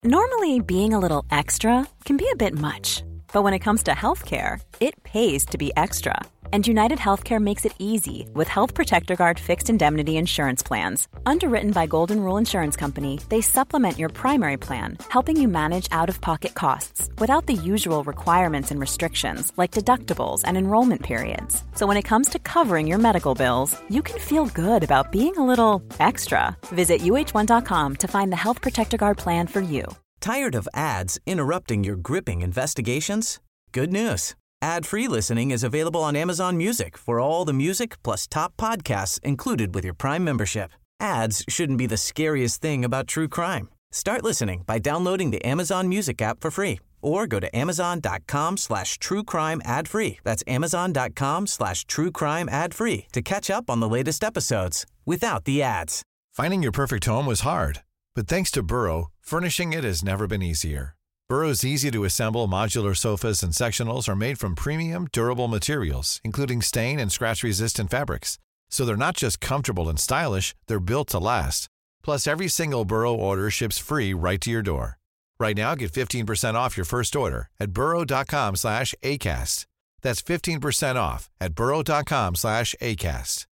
Normally, being a little extra can be a bit much, but when it comes to healthcare, it pays to be extra. And United Healthcare makes it easy with Health Protector Guard fixed indemnity insurance plans. Underwritten by Golden Rule Insurance Company, they supplement your primary plan, helping you manage out-of-pocket costs without the usual requirements and restrictions like deductibles and enrollment periods. So when it comes to covering your medical bills, you can feel good about being a little extra. Visit uh1.com to find the Health Protector Guard plan for you. Tired of ads interrupting your gripping investigations? Good news. Ad-free listening is available on Amazon Music for all the music plus top podcasts included with your Prime membership. Ads shouldn't be the scariest thing about true crime. Start listening by downloading the Amazon Music app for free or go to amazon.com/truecrime ad-free. That's amazon.com/truecrime ad-free to catch up on the latest episodes without the ads. Finding your perfect home was hard, but thanks to Burrow, furnishing it has never been easier. Burrow's easy-to-assemble modular sofas and sectionals are made from premium, durable materials, including stain and scratch-resistant fabrics. So they're not just comfortable and stylish, they're built to last. Plus, every single Burrow order ships free right to your door. Right now, get 15% off your first order at burrow.com/ACAST. That's 15% off at burrow.com/ACAST.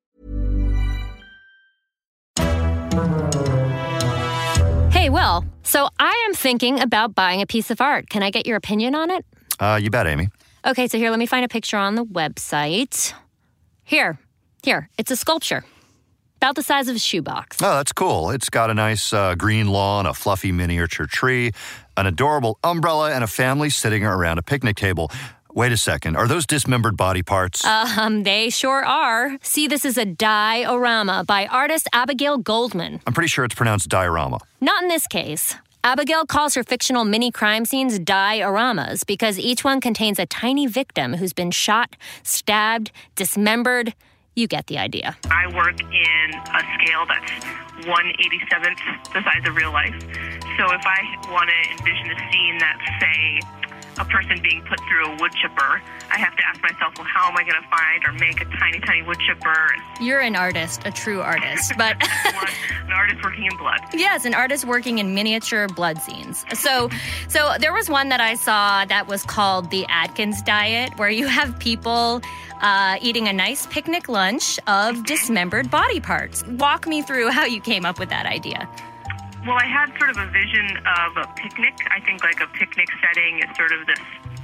Hey, Will, so I am thinking about buying a piece of art. Can I get your opinion on it? You bet, Amy. Okay, so here, let me find a picture on the website. Here, it's a sculpture. About the size of a shoebox. Oh, that's cool. It's got a nice green lawn, a fluffy miniature tree, an adorable umbrella, and a family sitting around a picnic table. Wait a second. Are those dismembered body parts? They sure are. See, this is a diorama by artist Abigail Goldman. I'm pretty sure it's pronounced diorama. Not in this case. Abigail calls her fictional mini crime scenes dioramas because each one contains a tiny victim who's been shot, stabbed, dismembered. You get the idea. I work in a scale that's 1/87th the size of real life. So if I want to envision a scene that's, say, a person being put through a wood chipper, I have to ask myself, well, how am I going to find or make a tiny, tiny wood chipper? You're an artist, a true artist, but... An artist working in blood. Yes, an artist working in miniature blood scenes. So there was one that I saw that was called the Atkins Diet, where you have people eating a nice picnic lunch of dismembered body parts. Walk me through how you came up with that idea. Well, I had sort of a vision of a picnic. I think like a picnic setting is sort of this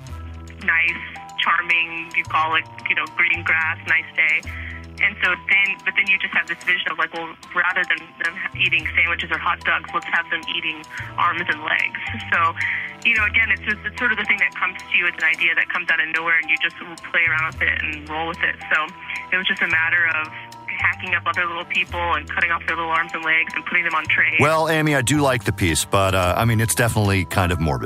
nice, charming, you call it, green grass, nice day. And so then you just have this vision of like, well, rather than them eating sandwiches or hot dogs, let's have them eating arms and legs. So, again, it's sort of the thing that comes to you. It's an idea that comes out of nowhere and you just play around with it and roll with it. So it was just a matter of hacking up other little people and cutting off their little arms and legs and putting them on trays. Well, Amy, I do like the piece, but, it's definitely kind of morbid.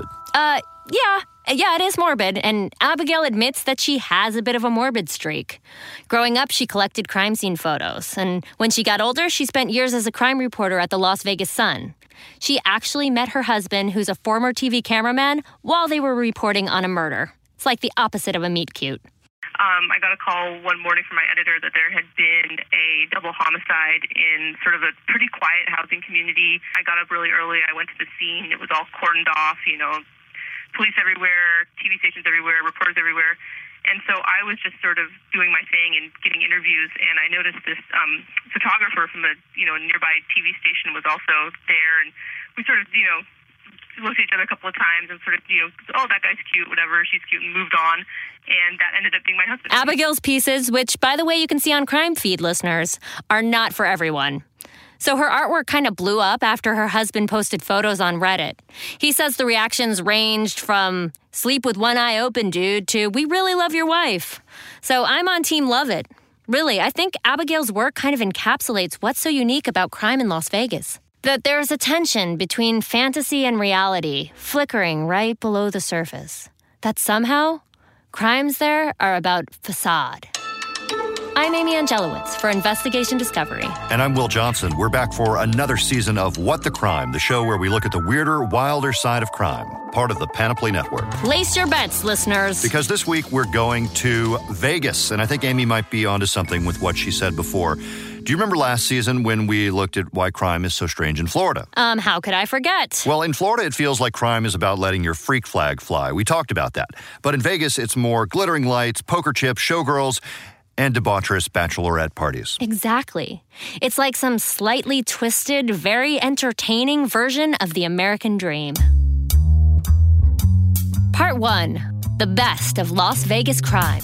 Yeah, it is morbid, and Abigail admits that she has a bit of a morbid streak. Growing up, she collected crime scene photos, and when she got older, she spent years as a crime reporter at the Las Vegas Sun. She actually met her husband, who's a former TV cameraman, while they were reporting on a murder. It's like the opposite of a meet-cute. I got a call one morning from my editor that there had been a double homicide in sort of a pretty quiet housing community. I got up really early. I went to the scene. It was all cordoned off, police everywhere, TV stations everywhere, reporters everywhere. And so I was just sort of doing my thing and getting interviews, and I noticed this photographer from a nearby TV station was also there, and we sort of, looked at each other a couple of times and sort of, oh, that guy's cute, whatever, she's cute, and moved on. And that ended up being my husband. Abigail's pieces, which, by the way, you can see on Crime Feed, listeners, are not for everyone. So her artwork kind of blew up after her husband posted photos on Reddit. He says the reactions ranged from, sleep with one eye open, dude, to, we really love your wife. So I'm on team love it. Really, I think Abigail's work kind of encapsulates what's so unique about crime in Las Vegas. That there's a tension between fantasy and reality, flickering right below the surface. That somehow, crimes there are about facade. I'm Amy Angelowitz for Investigation Discovery. And I'm Will Johnson. We're back for another season of What the Crime, the show where we look at the weirder, wilder side of crime, part of the Panoply Network. Place your bets, listeners. Because this week we're going to Vegas, and I think Amy might be onto something with what she said before. Do you remember last season when we looked at why crime is so strange in Florida? How could I forget? Well, in Florida, it feels like crime is about letting your freak flag fly. We talked about that. But in Vegas, it's more glittering lights, poker chips, showgirls, and debaucherous bachelorette parties. Exactly. It's like some slightly twisted, very entertaining version of the American dream. Part 1. The best of Las Vegas crime.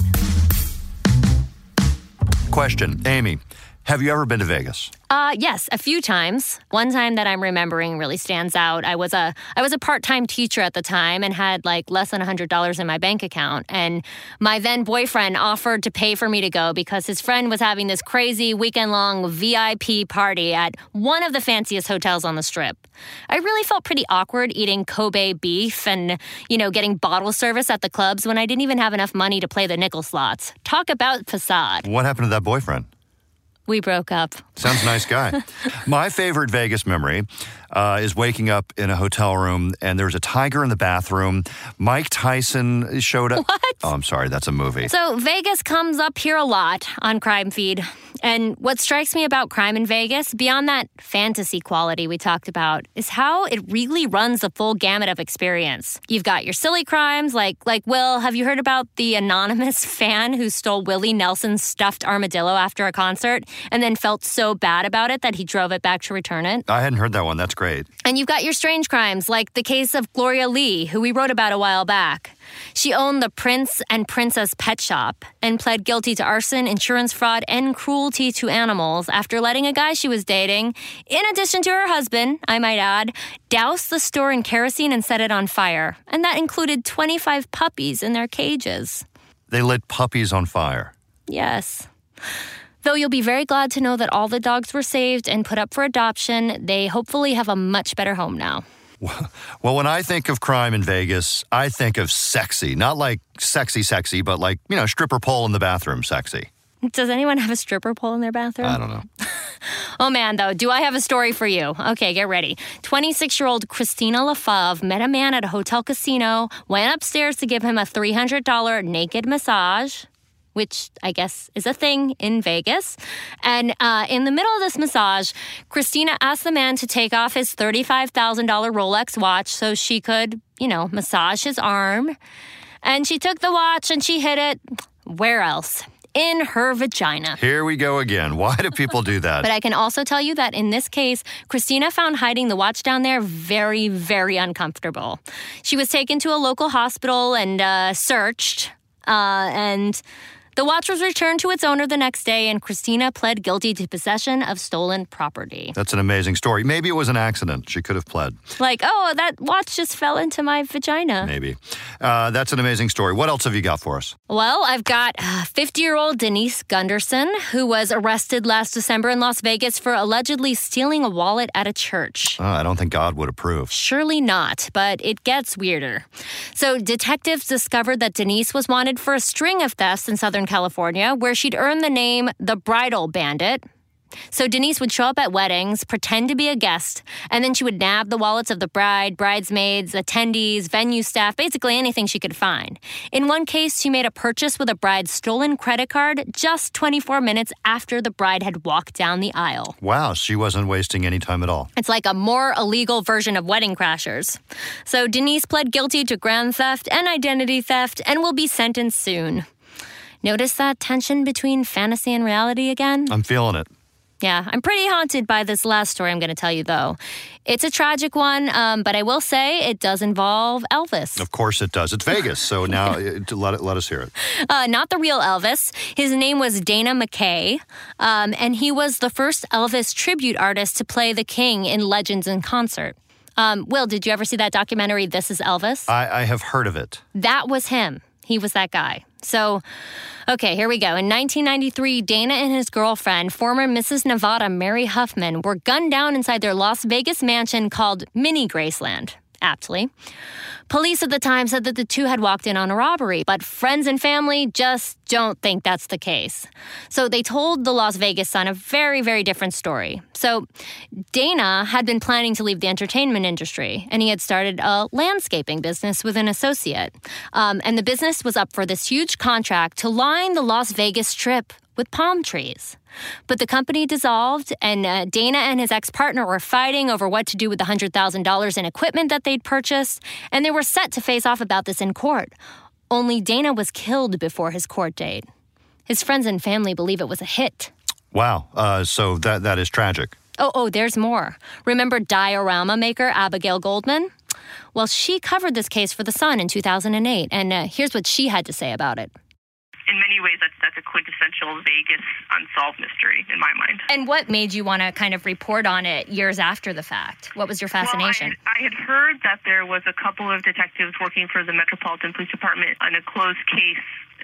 Question, Amy, have you ever been to Vegas? Yes, a few times. One time that I'm remembering really stands out. I was a part-time teacher at the time and had like less than $100 in my bank account. And my then boyfriend offered to pay for me to go because his friend was having this crazy weekend-long VIP party at one of the fanciest hotels on the Strip. I really felt pretty awkward eating Kobe beef and, getting bottle service at the clubs when I didn't even have enough money to play the nickel slots. Talk about facade. What happened to that boyfriend? We broke up. Sounds nice guy. My favorite Vegas memory is waking up in a hotel room and there was a tiger in the bathroom. Mike Tyson showed up. What? Oh, I'm sorry. That's a movie. So Vegas comes up here a lot on Crime Feed. And what strikes me about crime in Vegas, beyond that fantasy quality we talked about, is how it really runs the full gamut of experience. You've got your silly crimes like Will, have you heard about the anonymous fan who stole Willie Nelson's stuffed armadillo after a concert and then felt so bad about it that he drove it back to return it? I hadn't heard that one. That's great. And you've got your strange crimes like the case of Gloria Lee, who we wrote about a while back. She owned the Prince and Princess Pet Shop and pled guilty to arson, insurance fraud, and cruelty to animals after letting a guy she was dating, in addition to her husband, I might add, douse the store in kerosene and set it on fire. And that included 25 puppies in their cages. They lit puppies on fire. Yes. Though you'll be very glad to know that all the dogs were saved and put up for adoption, they hopefully have a much better home now. Well, when I think of crime in Vegas, I think of sexy. Not like sexy, but like, stripper pole in the bathroom sexy. Does anyone have a stripper pole in their bathroom? I don't know. Oh, man, though, do I have a story for you? Okay, get ready. 26-year-old Christina LaFave met a man at a hotel casino, went upstairs to give him a $300 naked massage, which I guess is a thing in Vegas. And in the middle of this massage, Christina asked the man to take off his $35,000 Rolex watch so she could, massage his arm. And she took the watch and she hid it, where else? In her vagina. Here we go again. Why do people do that? But I can also tell you that in this case, Christina found hiding the watch down there very, very uncomfortable. She was taken to a local hospital and searched, and the watch was returned to its owner the next day, and Christina pled guilty to possession of stolen property. That's an amazing story. Maybe it was an accident. She could have pled. Like, oh, that watch just fell into my vagina. Maybe. That's an amazing story. What else have you got for us? Well, I've got 50-year-old Denise Gunderson, who was arrested last December in Las Vegas for allegedly stealing a wallet at a church. I don't think God would approve. Surely not, but it gets weirder. So detectives discovered that Denise was wanted for a string of thefts in Southern California, where she'd earned the name the Bridal Bandit. So Denise would show up at weddings, pretend to be a guest, and then she would nab the wallets of the bride, bridesmaids, attendees, venue staff, basically anything she could find. In one case, she made a purchase with a bride's stolen credit card just 24 minutes after the bride had walked down the aisle. Wow, she wasn't wasting any time at all. It's like a more illegal version of Wedding Crashers. So Denise pled guilty to grand theft and identity theft and will be sentenced soon. Notice that tension between fantasy and reality again? I'm feeling it. Yeah, I'm pretty haunted by this last story I'm going to tell you, though. It's a tragic one, but I will say it does involve Elvis. Of course it does. It's Vegas, so now let us hear it. Not the real Elvis. His name was Dana McKay, and he was the first Elvis tribute artist to play the King in Legends in Concert. Will, did you ever see that documentary, This Is Elvis? I have heard of it. That was him. He was that guy. So, okay, here we go. In 1993, Dana and his girlfriend, former Mrs. Nevada Mary Huffman, were gunned down inside their Las Vegas mansion called Mini Graceland, aptly. Police at the time said that the two had walked in on a robbery, but friends and family just don't think that's the case. So they told the Las Vegas Sun a very, very different story. So Dana had been planning to leave the entertainment industry, and he had started a landscaping business with an associate. And the business was up for this huge contract to line the Las Vegas Strip with palm trees. But the company dissolved, and Dana and his ex-partner were fighting over what to do with the $100,000 in equipment that they'd purchased, and they were set to face off about this in court. Only Dana was killed before his court date. His friends and family believe it was a hit. Wow, so that is tragic. Oh, there's more. Remember diorama maker Abigail Goldman? Well, she covered this case for The Sun in 2008, and here's what she had to say about it. In many ways, that's a quintessential Vegas unsolved mystery in my mind. And what made you want to kind of report on it years after the fact? What was your fascination? Well, I had heard that there was a couple of detectives working for the Metropolitan Police Department on a closed case,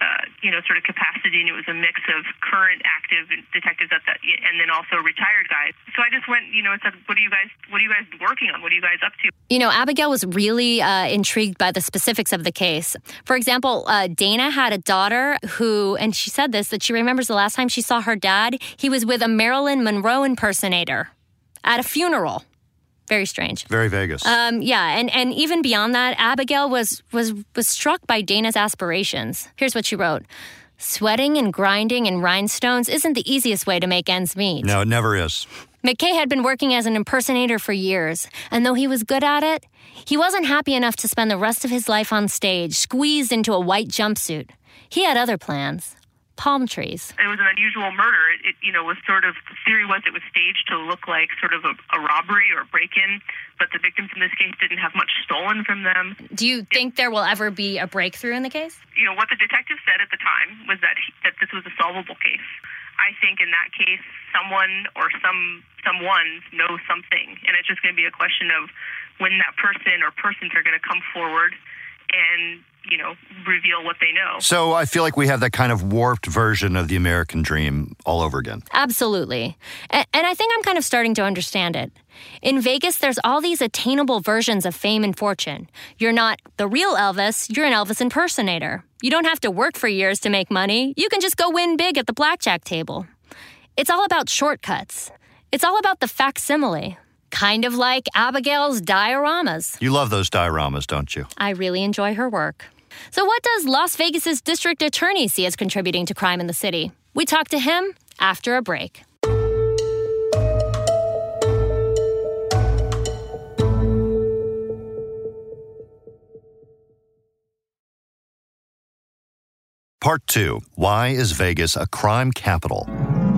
sort of capacity, and it was a mix of current active detectives and then also retired guys. So I just went, and said, what are you guys working on? What are you guys up to? Abigail was really intrigued by the specifics of the case. For example, Dana had a daughter who, and she said this, that she remembers the last time she saw her dad, he was with a Marilyn Monroe impersonator at a funeral. Very strange. Very Vegas. And even beyond that, Abigail was struck by Dana's aspirations. Here's what she wrote. Sweating and grinding in rhinestones isn't the easiest way to make ends meet. No, it never is. McKay had been working as an impersonator for years, and though he was good at it, he wasn't happy enough to spend the rest of his life on stage, squeezed into a white jumpsuit. He had other plans. Palm trees. It was an unusual murder. It was sort of, the theory was it was staged to look like sort of a robbery or a break-in, but the victims in this case didn't have much stolen from them. Do you think there will ever be a breakthrough in the case? What the detective said at the time was that this was a solvable case. I think in that case, someone or someones know something, and it's just going to be a question of when that person or persons are going to come forward and reveal what they know. So I feel like we have that kind of warped version of the American dream all over again. Absolutely. And I think I'm kind of starting to understand it. In Vegas, there's all these attainable versions of fame and fortune. You're not the real Elvis, you're an Elvis impersonator. You don't have to work for years to make money. You can just go win big at the blackjack table. It's all about shortcuts. It's all about the facsimile. Kind of like Abigail's dioramas. You love those dioramas, don't you? I really enjoy her work. So what does Las Vegas's district attorney see as contributing to crime in the city? We talk to him after a break. Part 2. Why is Vegas a crime capital?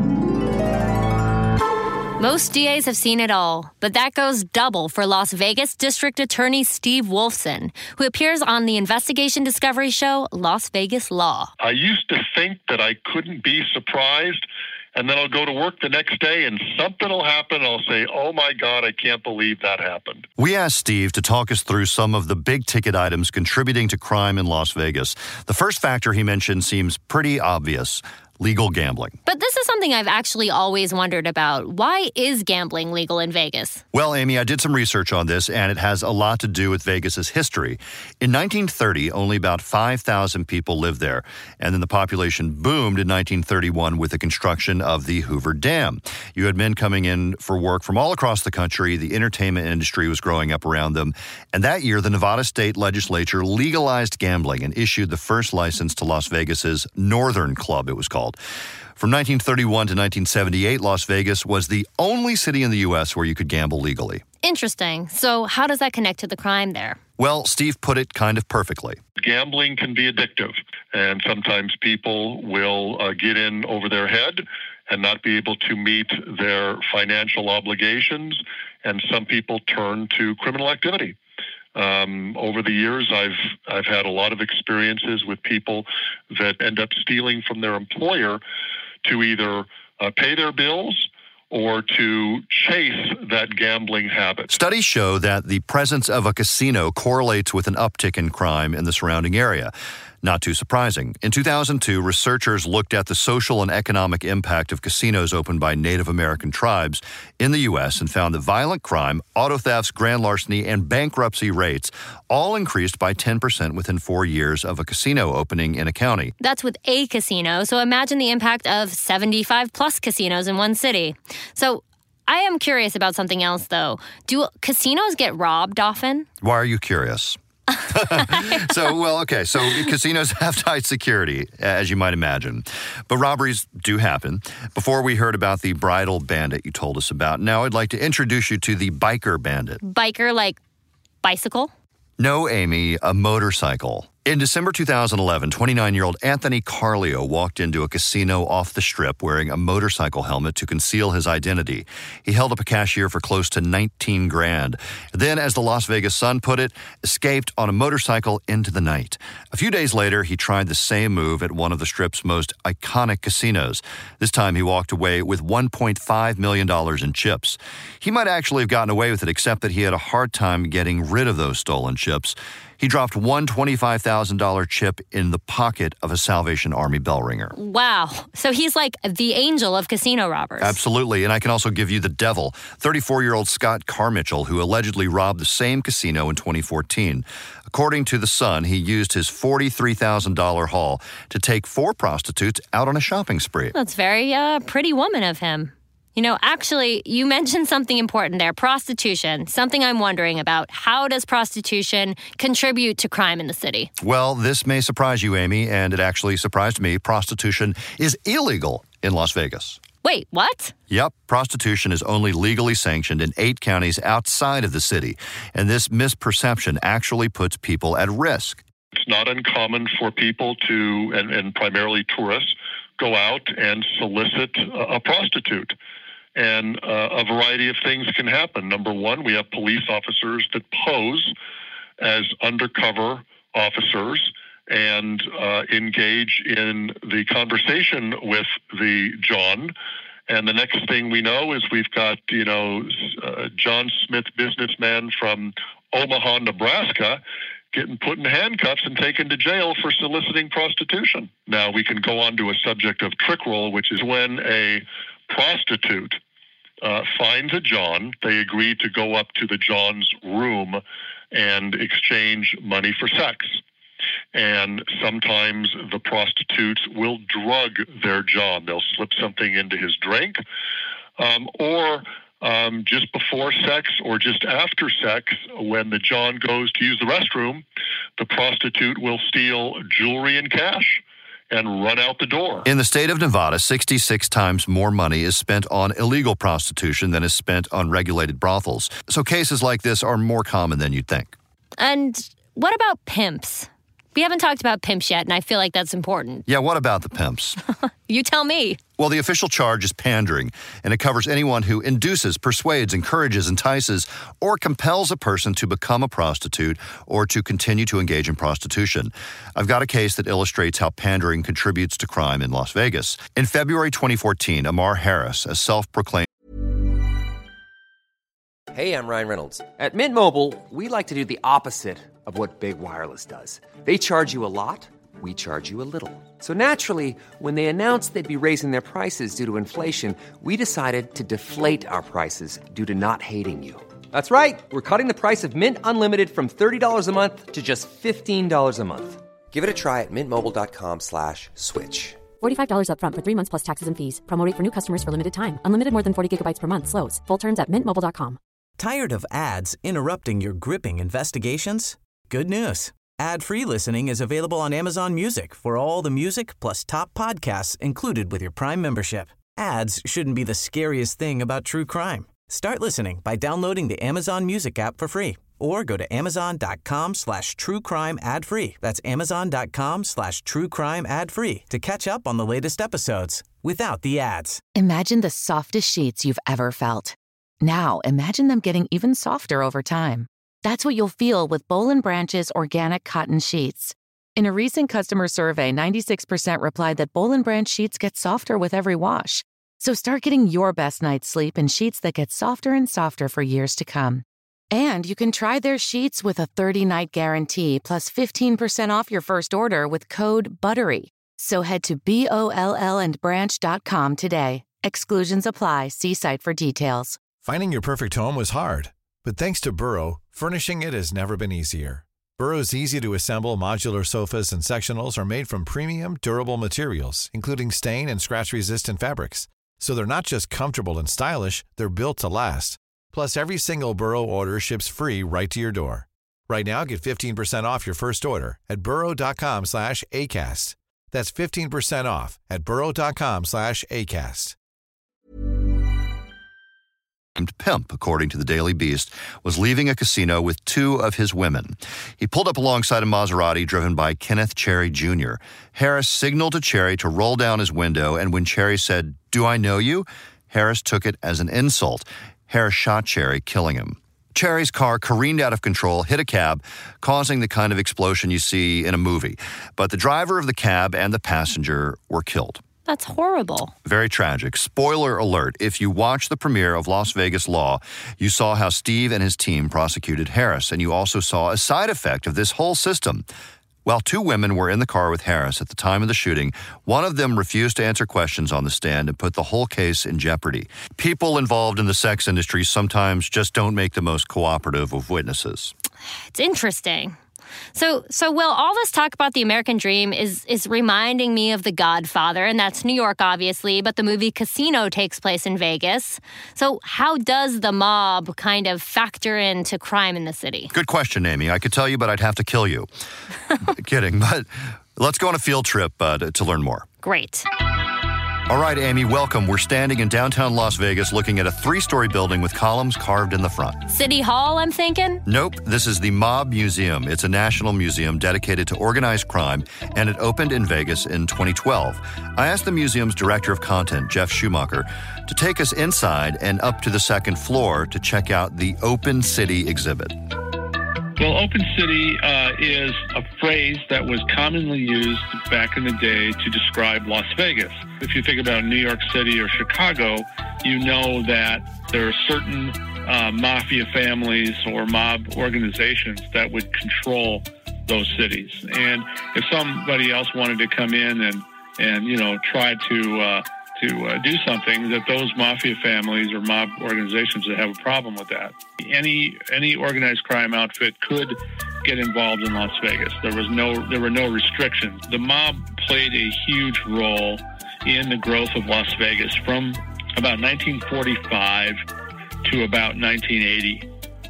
Most DAs have seen it all, but that goes double for Las Vegas District Attorney Steve Wolfson, who appears on the investigation discovery show Las Vegas Law. I used to think that I couldn't be surprised, and then I'll go to work the next day and something will happen. I'll say, oh my God, I can't believe that happened. We asked Steve to talk us through some of the big ticket items contributing to crime in Las Vegas. The first factor he mentioned seems pretty obvious. Legal gambling. But this is something I've actually always wondered about. Why is gambling legal in Vegas? Well, Amy, I did some research on this, and it has a lot to do with Vegas's history. In 1930, only about 5,000 people lived there, and then the population boomed in 1931 with the construction of the Hoover Dam. You had men coming in for work from all across the country. The entertainment industry was growing up around them, and that year, the Nevada State Legislature legalized gambling and issued the first license to Las Vegas's Northern Club, it was called. From 1931 to 1978, Las Vegas was the only city in the U.S. where you could gamble legally. Interesting. So how does that connect to the crime there? Well, Steve put it kind of perfectly. Gambling can be addictive, and sometimes people will get in over their head and not be able to meet their financial obligations, and some people turn to criminal activity. Over the years, I've had a lot of experiences with people that end up stealing from their employer to either pay their bills or to chase that gambling habit. Studies show that the presence of a casino correlates with an uptick in crime in the surrounding area. Not too surprising. In 2002, researchers looked at the social and economic impact of casinos opened by Native American tribes in the U.S. and found that violent crime, auto thefts, grand larceny, and bankruptcy rates all increased by 10% within 4 years of a casino opening in a county. That's with a casino, so imagine the impact of 75-plus casinos in one city. So I am curious about something else, though. Do casinos get robbed often? Why are you curious? So casinos have tight security, as you might imagine. But robberies do happen. Before we heard about the bridal bandit you told us about, now I'd like to introduce you to the biker bandit. Biker like bicycle? No, Amy, a motorcycle. In December 2011, 29-year-old Anthony Carlio walked into a casino off the Strip wearing a motorcycle helmet to conceal his identity. He held up a cashier for close to $19,000. Then, as the Las Vegas Sun put it, escaped on a motorcycle into the night. A few days later, he tried the same move at one of the Strip's most iconic casinos. This time, he walked away with $1.5 million in chips. He might actually have gotten away with it, except that he had a hard time getting rid of those stolen chips. He dropped one $25,000 chip in the pocket of a Salvation Army bell ringer. Wow. So he's like the angel of casino robbers. Absolutely. And I can also give you the devil, 34-year-old Scott Carmichael, who allegedly robbed the same casino in 2014. According to The Sun, he used his $43,000 haul to take 4 prostitutes out on a shopping spree. That's very pretty woman of him. You know, actually, you mentioned something important there, prostitution, something I'm wondering about. How does prostitution contribute to crime in the city? Well, this may surprise you, Amy, and it actually surprised me. Prostitution is illegal in Las Vegas. Wait, what? Yep, prostitution is only legally sanctioned in 8 counties outside of the city, and this misperception actually puts people at risk. It's not uncommon for people to, and primarily tourists, go out and solicit a prostitute. And a variety of things can happen. Number one, we have police officers that pose as undercover officers and engage in the conversation with the John. And the next thing we know is we've got, John Smith, businessman from Omaha, Nebraska, getting put in handcuffs and taken to jail for soliciting prostitution. Now, we can go on to a subject of trick roll, which is when a prostitute finds a John. They agree to go up to the John's room and exchange money for sex. And sometimes the prostitutes will drug their John. They'll slip something into his drink, or just before sex or just after sex, when the John goes to use the restroom, the prostitute will steal jewelry and cash and run out the door. In the state of Nevada, 66 times more money is spent on illegal prostitution than is spent on regulated brothels. So cases like this are more common than you'd think. And what about pimps? We haven't talked about pimps yet, and I feel like that's important. Yeah, what about the pimps? You tell me. Well, the official charge is pandering, and it covers anyone who induces, persuades, encourages, entices, or compels a person to become a prostitute or to continue to engage in prostitution. I've got a case that illustrates how pandering contributes to crime in Las Vegas. In February 2014, Amar Harris, a self-proclaimed... Hey, I'm Ryan Reynolds. At Mint Mobile, we like to do the opposite of what Big Wireless does. They charge you a lot, we charge you a little. So naturally, when they announced they'd be raising their prices due to inflation, we decided to deflate our prices due to not hating you. That's right. We're cutting the price of Mint Unlimited from $30 a month to just $15 a month. Give it a try at mintmobile.com/switch. $45 up front for 3 months plus taxes and fees. Promo rate for new customers for limited time. Unlimited more than 40 gigabytes per month. Slows full terms at mintmobile.com. Tired of ads interrupting your gripping investigations? Good news. Ad-free listening is available on Amazon Music for all the music plus top podcasts included with your Prime membership. Ads shouldn't be the scariest thing about true crime. Start listening by downloading the Amazon Music app for free or go to amazon.com/truecrime ad-free. That's amazon.com/truecrime ad-free to catch up on the latest episodes without the ads. Imagine the softest sheets you've ever felt. Now imagine them getting even softer over time. That's what you'll feel with Boll & Branch's organic cotton sheets. In a recent customer survey, 96% replied that Boll & Branch sheets get softer with every wash. So start getting your best night's sleep in sheets that get softer and softer for years to come. And you can try their sheets with a 30-night guarantee plus 15% off your first order with code BUTTERY. So head to BOLLandbranch.com today. Exclusions apply. See site for details. Finding your perfect home was hard, but thanks to Burrow, furnishing it has never been easier. Burrow's easy-to-assemble modular sofas and sectionals are made from premium, durable materials, including stain and scratch-resistant fabrics. So they're not just comfortable and stylish, they're built to last. Plus, every single Burrow order ships free right to your door. Right now, get 15% off your first order at burrow.com/ACAST. That's 15% off at burrow.com/ACAST. Pimp, according to the Daily Beast, was leaving a casino with two of his women. He pulled up alongside a Maserati driven by Kenneth Cherry Jr. Harris signaled to Cherry to roll down his window, and when Cherry said, "Do I know you?" Harris took it as an insult. Harris shot Cherry, killing him. Cherry's car careened out of control, hit a cab, causing the kind of explosion you see in a movie. But the driver of the cab and the passenger were killed. That's horrible. Very tragic. Spoiler alert, if you watched the premiere of Las Vegas Law, you saw how Steve and his team prosecuted Harris, and you also saw a side effect of this whole system. While two women were in the car with Harris at the time of the shooting, one of them refused to answer questions on the stand and put the whole case in jeopardy. People involved in the sex industry sometimes just don't make the most cooperative of witnesses. It's interesting. So Will, all this talk about the American dream is reminding me of The Godfather, and that's New York, obviously, but the movie Casino takes place in Vegas. So how does the mob kind of factor into crime in the city? Good question, Amy. I could tell you, but I'd have to kill you. Kidding, but let's go on a field trip to learn more. Great. All right, Amy, welcome. We're standing in downtown Las Vegas looking at a 3-story building with columns carved in the front. City Hall, I'm thinking? Nope. This is the Mob Museum. It's a national museum dedicated to organized crime, and it opened in Vegas in 2012. I asked the museum's director of content, Jeff Schumacher, to take us inside and up to the second floor to check out the Open City exhibit. Well, open city is a phrase that was commonly used back in the day to describe Las Vegas. If you think about New York City or Chicago, you know that there are certain mafia families or mob organizations that would control those cities. And if somebody else wanted to come in and try to do something, that those mafia families or mob organizations would have a problem with that. Any organized crime outfit could get involved in Las Vegas. There were no restrictions. The mob played a huge role in the growth of Las Vegas from about 1945 to about 1980.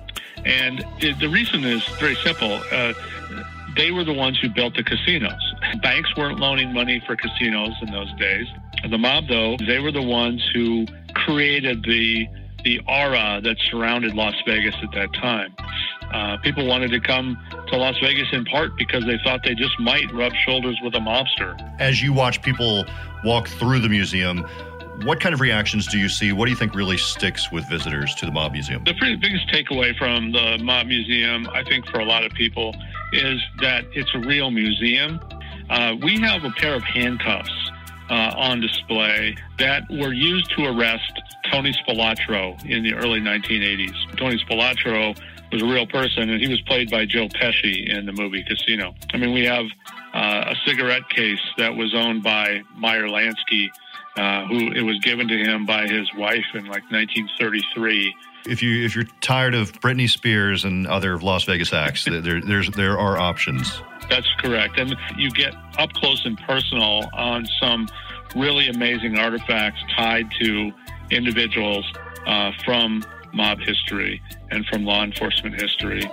And the reason is very simple. They were the ones who built the casinos. Banks weren't loaning money for casinos in those days. The mob, though, they were the ones who created the aura that surrounded Las Vegas at that time. People wanted to come to Las Vegas in part because they thought they just might rub shoulders with a mobster. As you watch people walk through the museum, what kind of reactions do you see? What do you think really sticks with visitors to the Mob Museum? The biggest takeaway from the Mob Museum, I think for a lot of people, is that it's a real museum. We have a pair of handcuffs on display that were used to arrest Tony Spilotro in the early 1980s. Tony Spilotro was a real person, and he was played by Joe Pesci in the movie Casino. I mean, we have a cigarette case that was owned by Meyer Lansky, who it was given to him by his wife in like 1933. If you're tired of Britney Spears and other Las Vegas acts, there are options. That's correct. And you get up close and personal on some really amazing artifacts tied to individuals from mob history and from law enforcement history.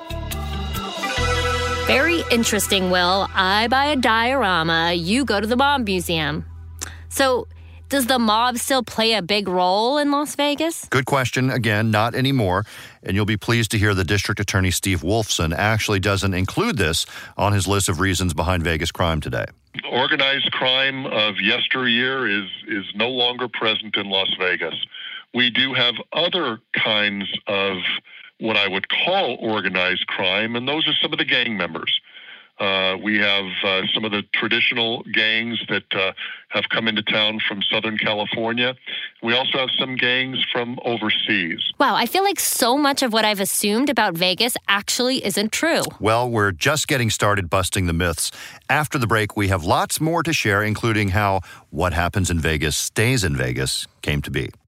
Very interesting, Will. I buy a diorama, you go to the Mob Museum. So, does the mob still play a big role in Las Vegas? Good question. Again, not anymore. And you'll be pleased to hear the District Attorney Steve Wolfson actually doesn't include this on his list of reasons behind Vegas crime today. Organized crime of yesteryear is no longer present in Las Vegas. We do have other kinds of what I would call organized crime, and those are some of the gang members. We have some of the traditional gangs that have come into town from Southern California. We also have some gangs from overseas. Wow, I feel like so much of what I've assumed about Vegas actually isn't true. Well, we're just getting started busting the myths. After the break, we have lots more to share, including how what happens in Vegas stays in Vegas came to be.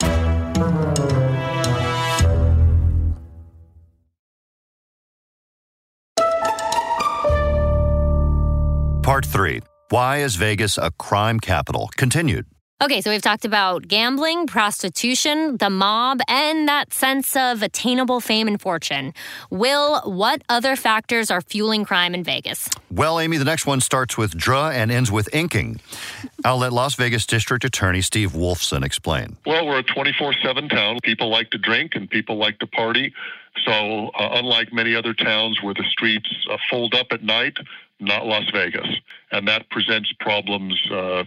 Part 3. Why is Vegas a crime capital? Continued. Okay, so we've talked about gambling, prostitution, the mob, and that sense of attainable fame and fortune. Will, what other factors are fueling crime in Vegas? Well, Amy, the next one starts with dra and ends with inking. I'll let Las Vegas District Attorney Steve Wolfson explain. Well, we're a 24/7 town. People like to drink and people like to party. So unlike many other towns where the streets fold up at night, not Las Vegas. And that presents problems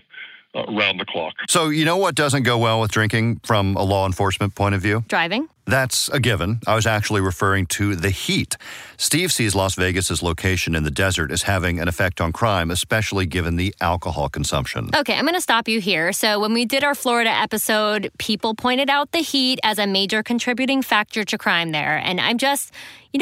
around the clock. So you know what doesn't go well with drinking from a law enforcement point of view? Driving? That's a given. I was actually referring to the heat. Steve sees Las Vegas's location in the desert as having an effect on crime, especially given the alcohol consumption. Okay, I'm going to stop you here. So when we did our Florida episode, people pointed out the heat as a major contributing factor to crime there. And I'm just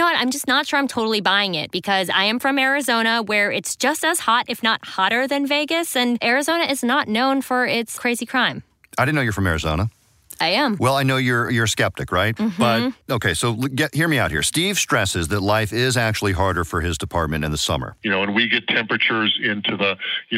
not sure I'm totally buying it because I am from Arizona where it's just as hot, if not hotter than Vegas. And Arizona is not known for its crazy crime. I didn't know you're from Arizona. I am. Well, I know you're a skeptic, right? Mm-hmm. But, okay, so hear me out here. Steve stresses that life is actually harder for his department in the summer. And we get temperatures into the,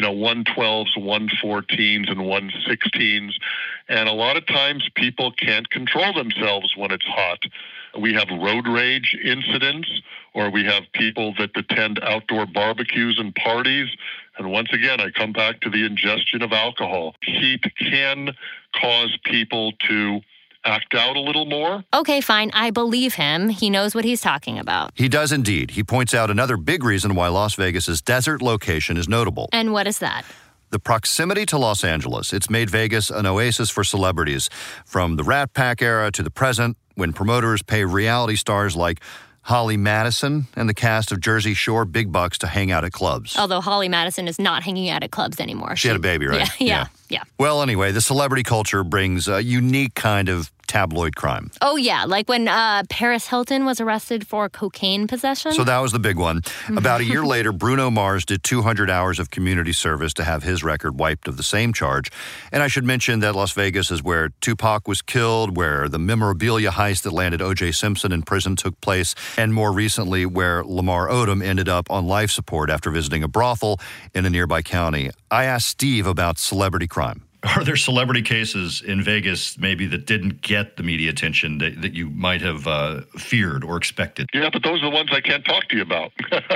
112s, 114s, and 116s. And a lot of times people can't control themselves when it's hot. We have road rage incidents, or we have people that attend outdoor barbecues and parties. And once again, I come back to the ingestion of alcohol. Heat can cause people to act out a little more. Okay, fine. I believe him. He knows what he's talking about. He does indeed. He points out another big reason why Las Vegas's desert location is notable. And what is that? The proximity to Los Angeles. It's made Vegas an oasis for celebrities. From the Rat Pack era to the present, when promoters pay reality stars like Holly Madison and the cast of Jersey Shore big bucks to hang out at clubs. Although Holly Madison is not hanging out at clubs anymore. She had a baby, right? Yeah. Well, anyway, the celebrity culture brings a unique kind of tabloid crime. Oh, yeah, like when Paris Hilton was arrested for cocaine possession. So that was the big one. About a year later, Bruno Mars did 200 hours of community service to have his record wiped of the same charge. And I should mention that Las Vegas is where Tupac was killed, where the memorabilia heist that landed O.J. Simpson in prison took place, and more recently where Lamar Odom ended up on life support after visiting a brothel in a nearby county. I asked Steve about celebrity crime. Are there celebrity cases in Vegas maybe that didn't get the media attention that you might have feared or expected? Yeah, but those are the ones I can't talk to you about.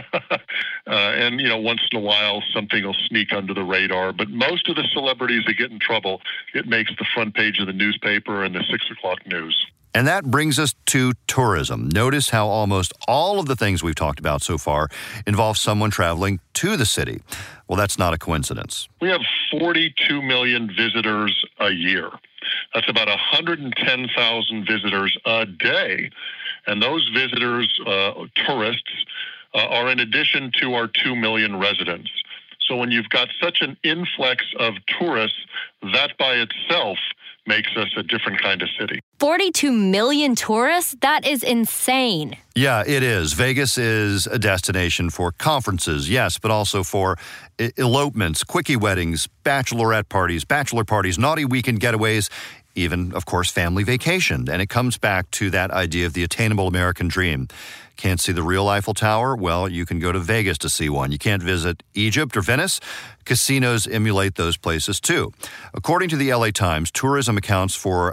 And, once in a while, something will sneak under the radar. But most of the celebrities that get in trouble, it makes the front page of the newspaper and the 6 o'clock news. And that brings us to tourism. Notice how almost all of the things we've talked about so far involve someone traveling to the city. Well, that's not a coincidence. We have 42 million visitors a year. That's about 110,000 visitors a day. And those visitors, tourists, are in addition to our 2 million residents. So when you've got such an influx of tourists, that by itself makes us a different kind of city. 42 million tourists? That is insane. Yeah, it is. Vegas is a destination for conferences, yes, but also for elopements, quickie weddings, bachelorette parties, bachelor parties, naughty weekend getaways, even, of course, family vacation. And it comes back to that idea of the attainable American dream. Can't see the real Eiffel Tower? Well, you can go to Vegas to see one. You can't visit Egypt or Venice? Casinos emulate those places too. According to the LA Times, tourism accounts for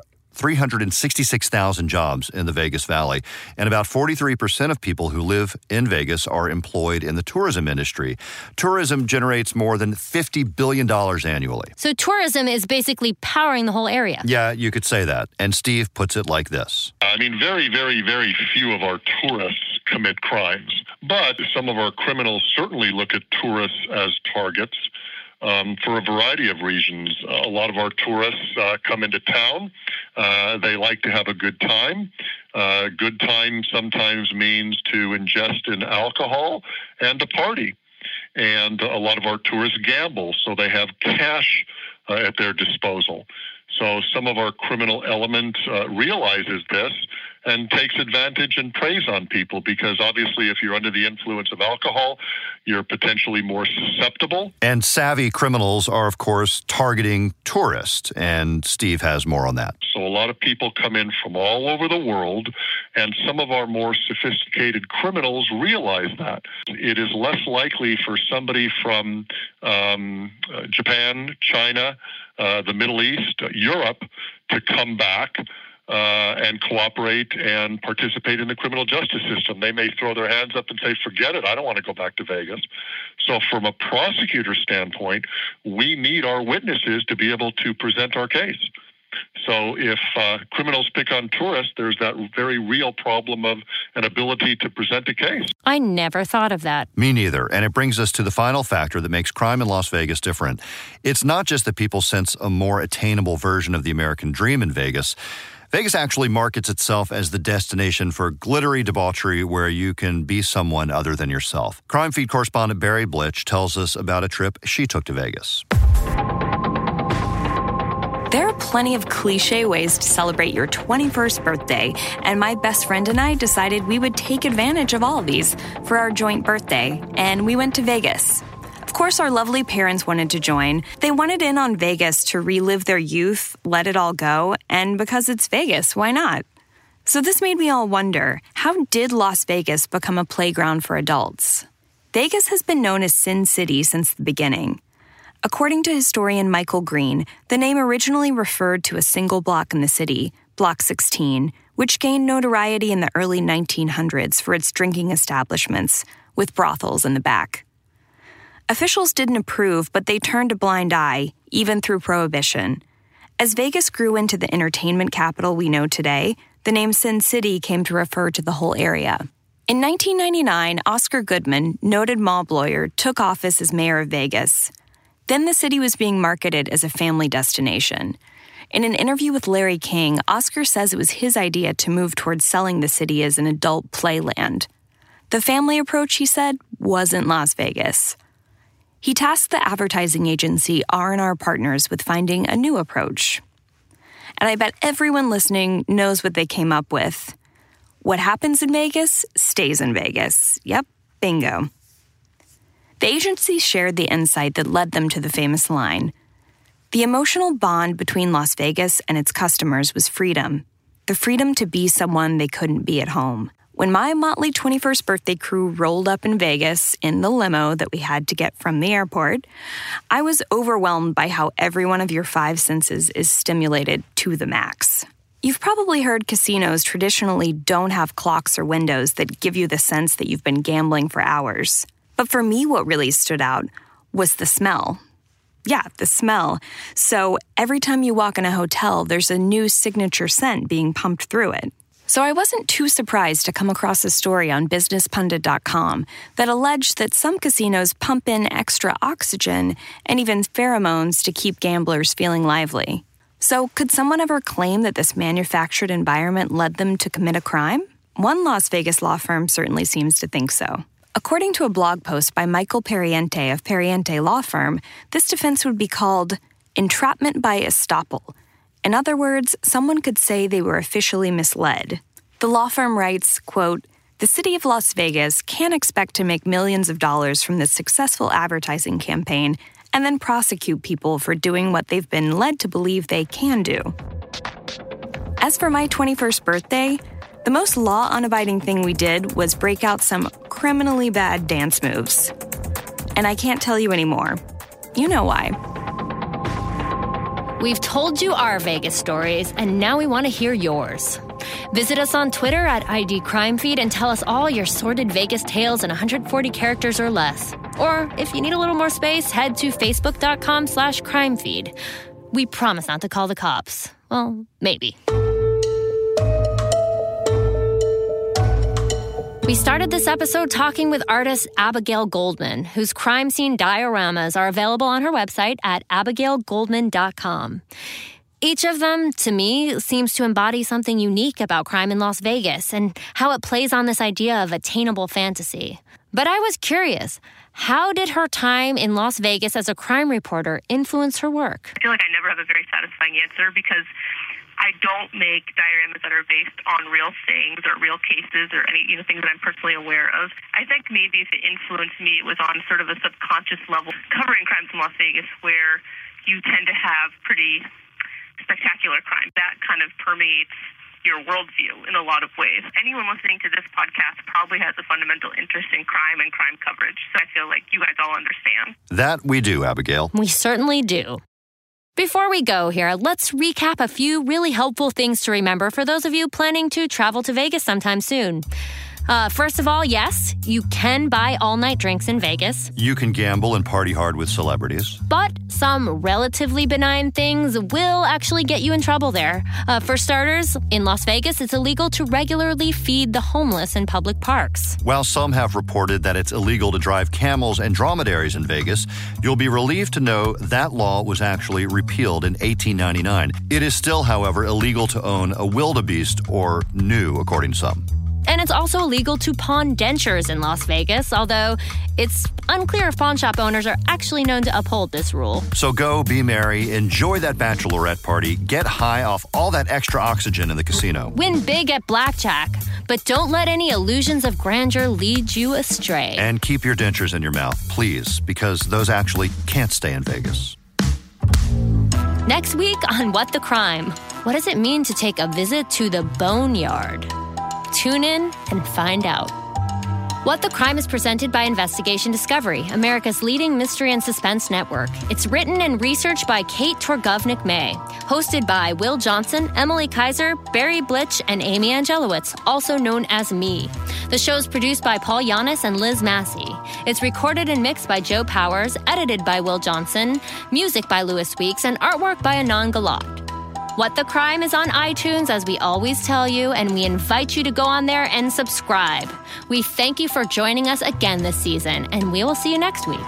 366,000 jobs in the Vegas Valley, and about 43% of people who live in Vegas are employed in the tourism industry. Tourism generates more than $50 billion annually. So tourism is basically powering the whole area. Yeah, you could say that. And Steve puts it like this. Very, very, very few of our tourists commit crimes, but some of our criminals certainly look at tourists as targets. For a variety of reasons. A lot of our tourists come into town. They like to have a good time. Good time sometimes means to ingest in alcohol and to party. And a lot of our tourists gamble, so they have cash at their disposal. So some of our criminal element realizes this and takes advantage and preys on people, because obviously if you're under the influence of alcohol, you're potentially more susceptible. And savvy criminals are, of course, targeting tourists, and Steve has more on that. So a lot of people come in from all over the world, and some of our more sophisticated criminals realize that. It is less likely for somebody from Japan, China, the Middle East, Europe, to come back and cooperate and participate in the criminal justice system. They may throw their hands up and say, forget it, I don't want to go back to Vegas. So from a prosecutor's standpoint, we need our witnesses to be able to present our case. So if criminals pick on tourists, there's that very real problem of an ability to present a case. I never thought of that. Me neither. And it brings us to the final factor that makes crime in Las Vegas different. It's not just that people sense a more attainable version of the American dream in Vegas. Vegas actually markets itself as the destination for glittery debauchery where you can be someone other than yourself. Crime Feed correspondent Barry Blitch tells us about a trip she took to Vegas. There are plenty of cliche ways to celebrate your 21st birthday, and my best friend and I decided we would take advantage of all of these for our joint birthday, and we went to Vegas. Of course, our lovely parents wanted to join. They wanted in on Vegas to relive their youth, let it all go, and because it's Vegas, why not? So this made me all wonder, how did Las Vegas become a playground for adults? Vegas has been known as Sin City since the beginning. According to historian Michael Green, the name originally referred to a single block in the city, Block 16, which gained notoriety in the early 1900s for its drinking establishments, with brothels in the back. Officials didn't approve, but they turned a blind eye, even through Prohibition. As Vegas grew into the entertainment capital we know today, the name Sin City came to refer to the whole area. In 1999, Oscar Goodman, noted mob lawyer, took office as mayor of Vegas. Then the city was being marketed as a family destination. In an interview with Larry King, Oscar says it was his idea to move towards selling the city as an adult playland. The family approach, he said, wasn't Las Vegas. He tasked the advertising agency R&R Partners with finding a new approach. And I bet everyone listening knows what they came up with. What happens in Vegas stays in Vegas. Yep, bingo. The agency shared the insight that led them to the famous line. The emotional bond between Las Vegas and its customers was freedom. The freedom to be someone they couldn't be at home. When my motley 21st birthday crew rolled up in Vegas in the limo that we had to get from the airport, I was overwhelmed by how every one of your five senses is stimulated to the max. You've probably heard casinos traditionally don't have clocks or windows that give you the sense that you've been gambling for hours. But for me, what really stood out was the smell. Yeah, the smell. So every time you walk in a hotel, there's a new signature scent being pumped through it. So I wasn't too surprised to come across a story on BusinessPundit.com that alleged that some casinos pump in extra oxygen and even pheromones to keep gamblers feeling lively. So could someone ever claim that this manufactured environment led them to commit a crime? One Las Vegas law firm certainly seems to think so. According to a blog post by Michael Pariente of Pariente Law Firm, this defense would be called entrapment by estoppel. In other words, someone could say they were officially misled. The law firm writes, quote, "The city of Las Vegas can't expect to make millions of dollars from this successful advertising campaign and then prosecute people for doing what they've been led to believe they can do." As for my 21st birthday, the most law-unabiding thing we did was break out some criminally bad dance moves. And I can't tell you anymore. You know why. We've told you our Vegas stories, and now we want to hear yours. Visit us on Twitter at ID Crime Feed and tell us all your sordid Vegas tales in 140 characters or less. Or if you need a little more space, head to facebook.com/crimefeed. We promise not to call the cops. Well, maybe. We started this episode talking with artist Abigail Goldman, whose crime scene dioramas are available on her website at abigailgoldman.com. Each of them, to me, seems to embody something unique about crime in Las Vegas and how it plays on this idea of attainable fantasy. But I was curious, how did her time in Las Vegas as a crime reporter influence her work? I feel like I never have a very satisfying answer because I don't make dioramas that are based on real things or real cases or any things that I'm personally aware of. I think maybe if it influenced me, it was on sort of a subconscious level, covering crimes in Las Vegas where you tend to have pretty spectacular crime. That kind of permeates your worldview in a lot of ways. Anyone listening to this podcast probably has a fundamental interest in crime and crime coverage, so I feel like you guys all understand. That we do, Abigail. We certainly do. Before we go here, let's recap a few really helpful things to remember for those of you planning to travel to Vegas sometime soon. First of all, yes, you can buy all-night drinks in Vegas. You can gamble and party hard with celebrities. But some relatively benign things will actually get you in trouble there. For starters, in Las Vegas, it's illegal to regularly feed the homeless in public parks. While some have reported that it's illegal to drive camels and dromedaries in Vegas, you'll be relieved to know that law was actually repealed in 1899. It is still, however, illegal to own a wildebeest, or new, according to some. And it's also illegal to pawn dentures in Las Vegas, although it's unclear if pawn shop owners are actually known to uphold this rule. So go, be merry, enjoy that bachelorette party, get high off all that extra oxygen in the casino. Win big at blackjack, but don't let any illusions of grandeur lead you astray. And keep your dentures in your mouth, please, because those actually can't stay in Vegas. Next week on What the Crime, what does it mean to take a visit to the Boneyard? Tune in and find out. What the Crime is presented by Investigation Discovery, America's leading mystery and suspense network. It's written and researched by Kate Torgovnik-May. Hosted by Will Johnson, Emily Kaiser, Barry Blitch, and Amy Angelowitz, also known as Me. The show's produced by Paul Giannis and Liz Massey. It's recorded and mixed by Joe Powers, edited by Will Johnson, music by Louis Weeks, and artwork by Anand Galat. What the Crime is on iTunes, as we always tell you, and we invite you to go on there and subscribe. We thank you for joining us again this season, and we will see you next week.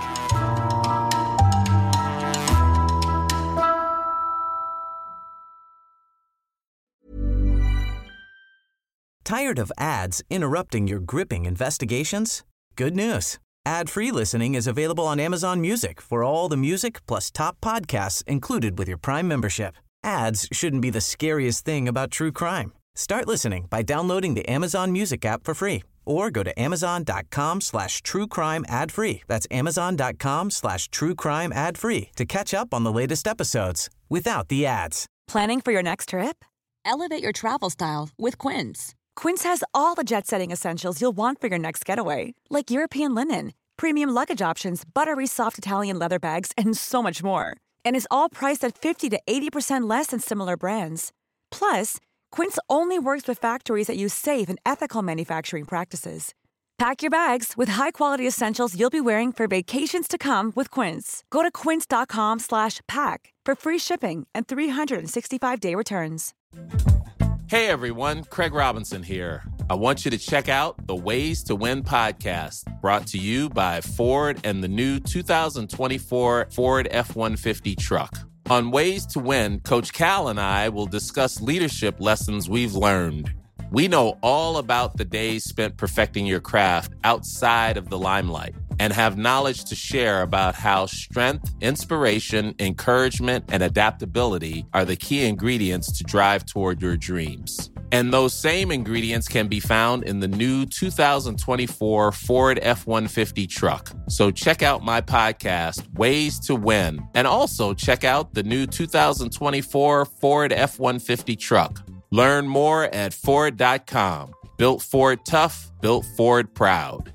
Tired of ads interrupting your gripping investigations? Good news. Ad-free listening is available on Amazon Music for all the music plus top podcasts included with your Prime membership. Ads shouldn't be the scariest thing about true crime. Start listening by downloading the Amazon Music app for free or go to amazon.com/truecrime ad-free. That's amazon.com/truecrime ad-free to catch up on the latest episodes without the ads. Planning for your next trip? Elevate your travel style with Quince. Quince has all the jet-setting essentials you'll want for your next getaway, like European linen, premium luggage options, buttery soft Italian leather bags, and so much more. And is all priced at 50 to 80% less than similar brands. Plus, Quince only works with factories that use safe and ethical manufacturing practices. Pack your bags with high-quality essentials you'll be wearing for vacations to come with Quince. Go to quince.com/pack for free shipping and 365-day returns. Hey everyone, Craig Robinson here. I want you to check out the Ways to Win podcast, brought to you by Ford and the new 2024 Ford F-150 truck. On Ways to Win, Coach Cal and I will discuss leadership lessons we've learned. We know all about the days spent perfecting your craft outside of the limelight and have knowledge to share about how strength, inspiration, encouragement, and adaptability are the key ingredients to drive toward your dreams. And those same ingredients can be found in the new 2024 Ford F-150 truck. So check out my podcast, Ways to Win, and also check out the new 2024 Ford F-150 truck. Learn more at Ford.com. Built Ford tough, built Ford proud.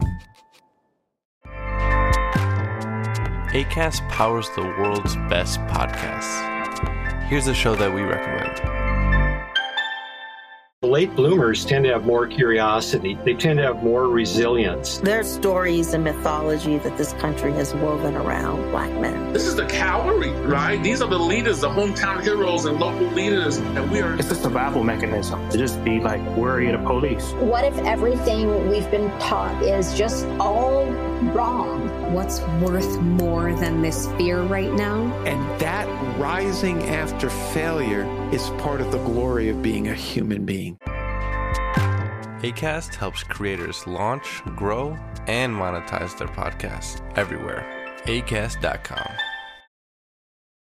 Acast powers the world's best podcasts. Here's a show that we recommend. Late bloomers tend to have more curiosity. They tend to have more resilience. There's stories and mythology that this country has woven around Black men. This is the cavalry, right? These are the leaders, the hometown heroes and local leaders. And we are... It's a survival mechanism to just be like worried of police. What if everything we've been taught is just all wrong? What's worth more than this fear right now? And that rising after failure is part of the glory of being a human being. Acast helps creators launch, grow, and monetize their podcasts everywhere. Acast.com.